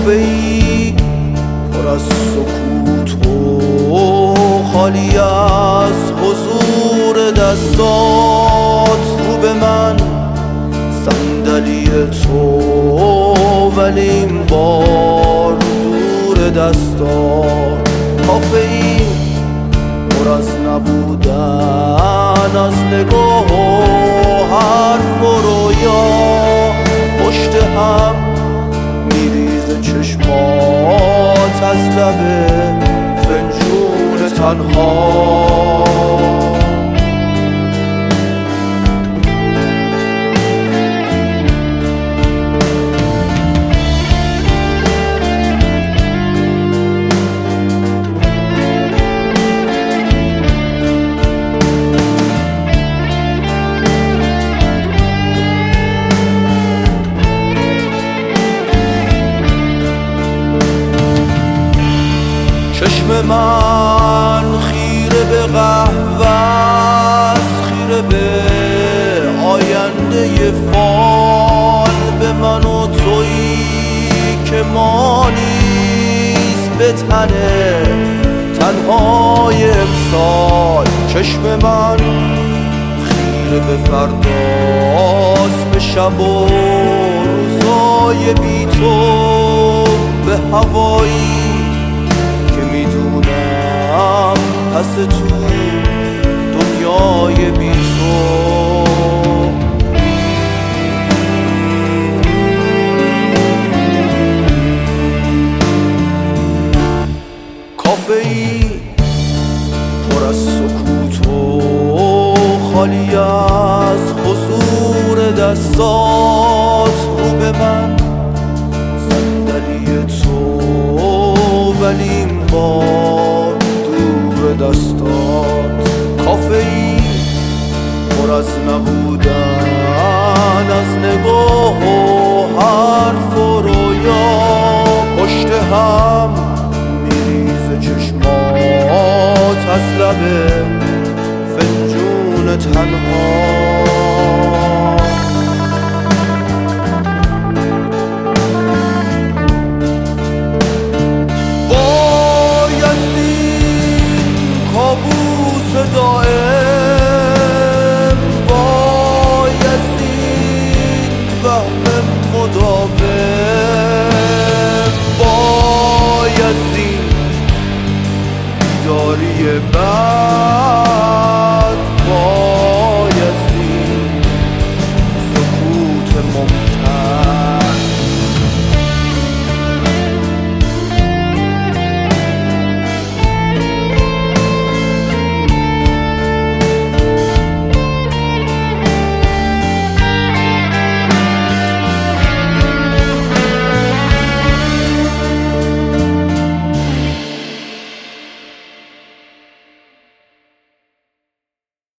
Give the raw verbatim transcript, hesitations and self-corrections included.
کافه‌ای پر از سکوت و خالی از حضور دستات، رو به من صندلی تو ولی این بار دور دستات. کافه‌ای پر از نبودن از نگاه و حرف و رویا، پشت هم میریزه چشمات از لب فنجون تنها. چشم من خیره به قهوه، خیره به آینده فال، به من و تویی که ما نیست به تنه تنهای امسال. چشم من خیره به فرداست، به شب و روزای بی تو، به هوایی میدونم پس تو دنیای بی تو. کافه‌ای پر از سکوت و خالی از حضور دستات، رو به من صندلی تو ولی این بار دور دستات. کافه‌ای پر از نبودن از نگاه و حرف و رویا، پشت هم میریزه چشمات از لب فنجون تنها. دائم بایستین وهم مداوم، بایستین بیداری